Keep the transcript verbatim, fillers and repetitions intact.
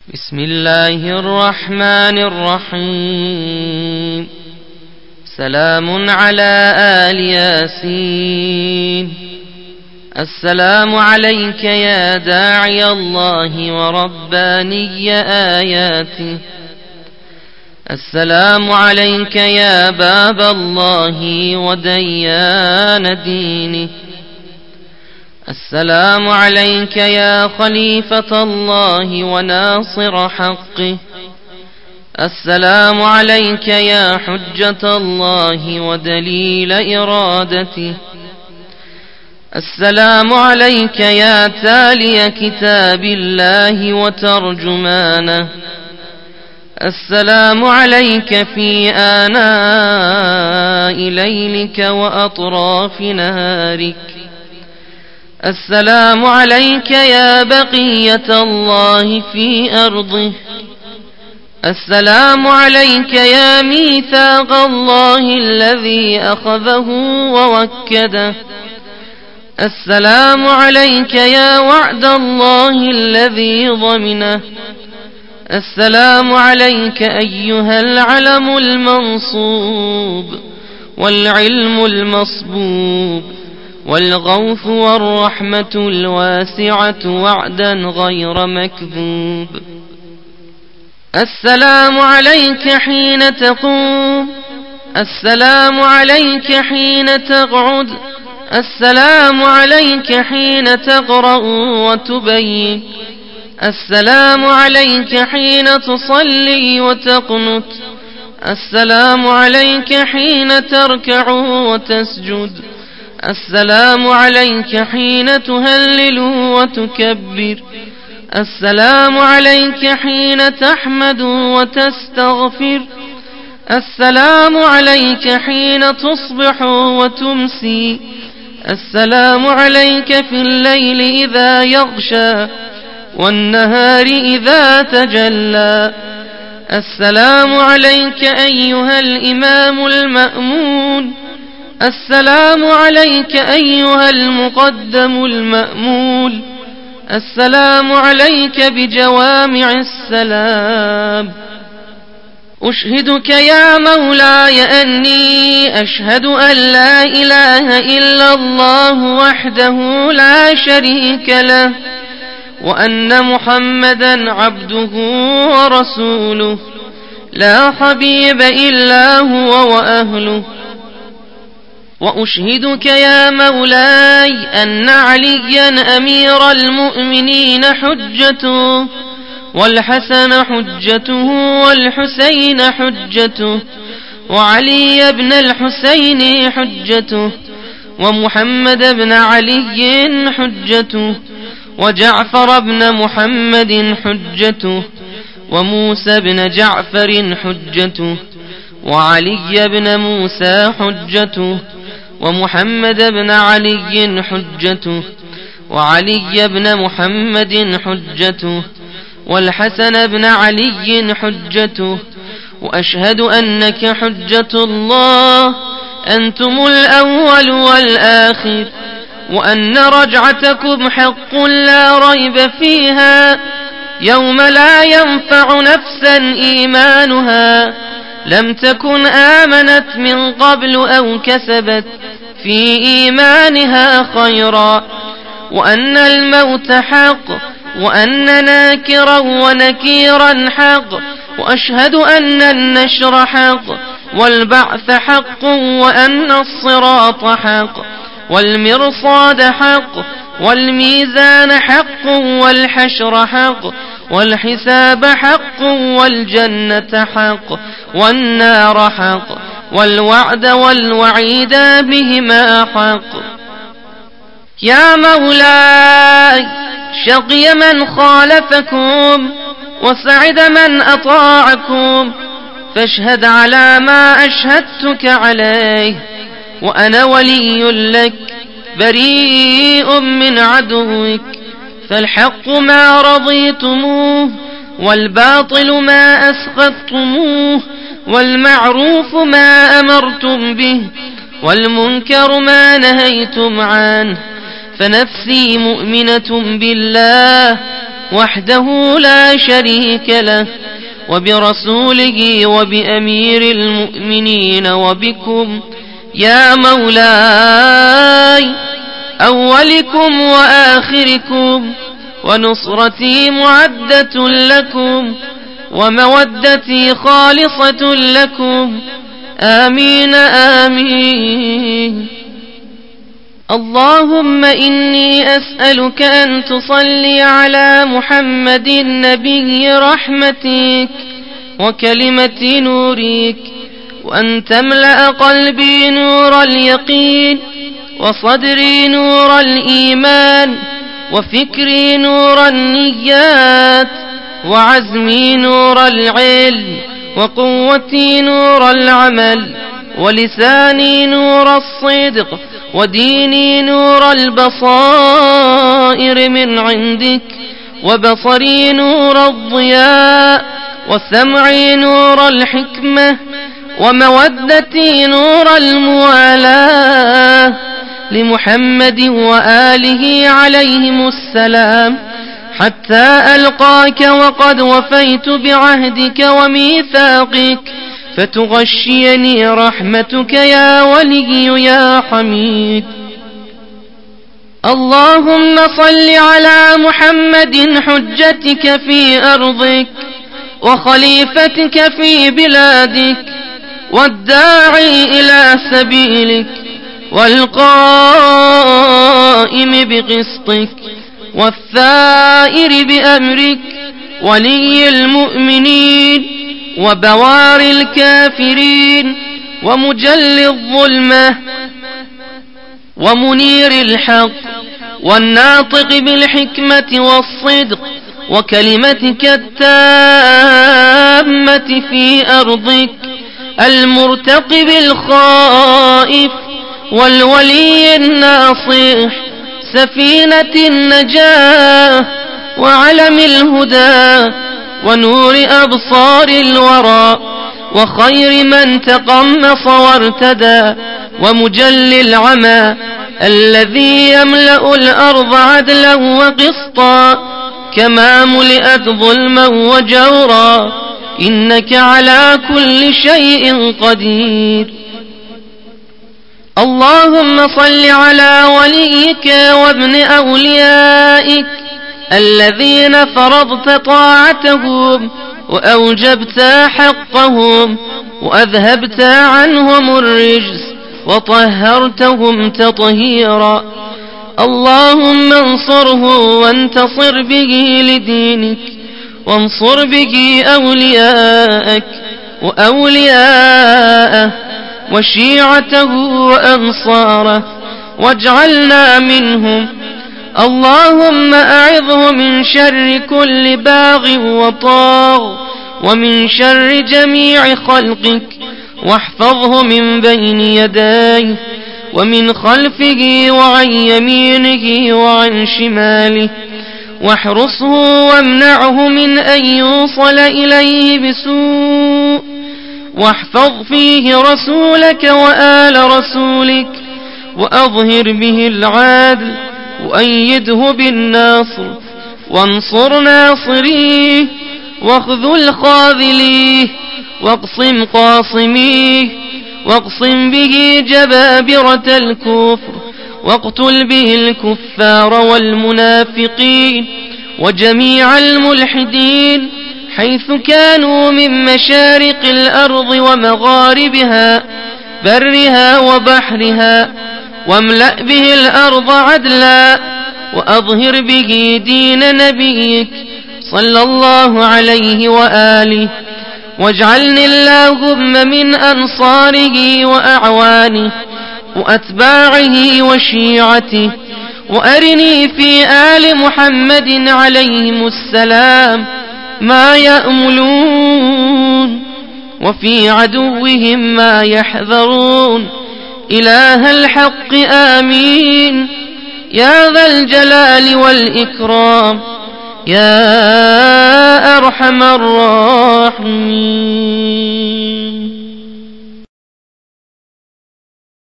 بسم الله الرحمن الرحيم. سلام على آل ياسين. السلام عليك يا داعي الله ورباني آياته. السلام عليك يا باب الله وديان دينه. السلام عليك يا خليفة الله وناصر حقه. السلام عليك يا حجة الله ودليل إرادته. السلام عليك يا تالي كتاب الله وترجمانه. السلام عليك في آناء ليلك وأطراف نهارك. السلام عليك يا بقية الله في أرضه. السلام عليك يا ميثاق الله الذي أخذه ووكده. السلام عليك يا وعد الله الذي ضمنه. السلام عليك أيها العلم المنصوب والعلم المصبوب والغوث والرحمة الواسعة وعدا غير مكذوب. السلام عليك حين تقوم. السلام عليك حين تقعد. السلام عليك حين تقرأ وتبين. السلام عليك حين تصلي وتقنت. السلام عليك حين تركع وتسجد. السلام عليك حين تهلل وتكبر. السلام عليك حين تحمد وتستغفر. السلام عليك حين تصبح وتمسي. السلام عليك في الليل إذا يغشى والنهار إذا تجلى. السلام عليك أيها الإمام المأمون. السلام عليك أيها المقدم المأمول. السلام عليك بجوامع السلام. أشهدك يا مولاي أني أشهد أن لا إله إلا الله وحده لا شريك له، وأن محمدا عبده ورسوله لا حبيب إلا هو وأهله. وأشهدك يا مولاي أن عليا أمير المؤمنين حجته، والحسن حجته، والحسين حجته، وعلي بن الحسين حجته، ومحمد بن علي حجته، وجعفر بن محمد حجته، وموسى بن جعفر حجته، وعلي بن موسى حجته، ومحمد بن علي حجته، وعلي بن محمد حجته، والحسن بن علي حجته. وأشهد أنك حجة الله، أنتم الأول والآخر، وأن رجعتكم حق لا ريب فيها، يوم لا ينفع نفسا إيمانها لم تكن آمنت من قبل أو كسبت في إيمانها خيرا، وأن الموت حق، وأن ناكرا ونكيرا حق، وأشهد أن النشر حق، والبعث حق، وأن الصراط حق، والمرصاد حق، والميزان حق، والحشر حق، والحساب حق، والجنة حق، والنار حق، والوعد والوعيد بهما حق. يا مولاي شقي من خالفكم وسعد من أطاعكم، فاشهد على ما أشهدتك عليه، وأنا ولي لك بريء من عدوك. فالحق ما رضيتموه، والباطل ما أسخطتموه، والمعروف ما أمرتم به، والمنكر ما نهيتم عنه. فنفسي مؤمنة بالله وحده لا شريك له، وبرسوله وبأمير المؤمنين وبكم يا مولاي، أولكم وآخركم، ونصرتي معدة لكم، ومودتي خالصة لكم، آمين آمين. اللهم إني أسألك أن تصلي على محمد نبي رحمتك وكلمة نورك، وأن تملأ قلبي نور اليقين، وصدري نور الإيمان، وفكري نور النيات، وعزمي نور العلم، وقوتي نور العمل، ولساني نور الصدق، وديني نور البصائر من عندك، وبصري نور الضياء، وسمعي نور الحكمة، ومودتي نور الموالاة لمحمد وآله عليهم السلام، حتى ألقاك وقد وفيت بعهدك وميثاقك، فتغشيني رحمتك يا ولي يا حميد. اللهم صل على محمد حجتك في أرضك، وخليفتك في بلادك، والداعي إلى سبيلك، والقائم بقسطك، والثائر بأمرك، ولي المؤمنين، وبوار الكافرين، ومجل الظلمة، ومنير الحق، والناطق بالحكمة والصدق، وكلمتك التامة في أرضك، المرتقب الخائف، والولي الناصح، سفينة النجاة، وعلم الهدى، ونور أبصار الورى، وخير من تقمص وارتدى، ومجل العمى الذي يملأ الأرض عدلا وقسطا، كما ملئت ظلما وجورا، إنك على كل شيء قدير. اللهم صل على وليك وابن أوليائك الذين فرضت طاعتهم، وأوجبت حقهم، وأذهبت عنهم الرجس، وطهرتهم تطهيرا. اللهم انصره وانتصر به لدينك، وانصر به أولياءك وأولياءه وشيعته وأنصاره، واجعلنا منهم. اللهم أعذه من شر كل باغ وطاغ، ومن شر جميع خلقك، واحفظه من بين يديه ومن خلفه وعن يمينه وعن شماله، واحرسه وامنعه من أن يوصل إليه بسوء، واحفظ فيه رسولك وآل رسولك، وأظهر به العدل، وأيده بالناصر، وانصر ناصريه، واخذل خاذليه، واقصم قاصميه، واقصم به جبابرة الكفر، واقتل به الكفار والمنافقين وجميع الملحدين حيث كانوا من مشارق الأرض ومغاربها، برها وبحرها، واملأ به الأرض عدلا، وأظهر به دين نبيك صلى الله عليه وآله، واجعلني اللهم من أنصاره وأعوانه وأتباعه وشيعته، وأرني في آل محمد عليهم السلام ما يأملون، وفي عدوهم ما يحذرون، إله الحق آمين، يا ذا الجلال والإكرام، يا أرحم الراحمين.